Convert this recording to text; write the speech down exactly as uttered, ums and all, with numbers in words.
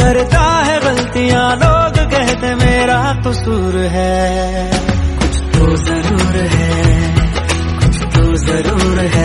करता है गलतियां, लोग कहते मेरा कसूर है। कुछ तो जरूर है, कुछ तो जरूर है।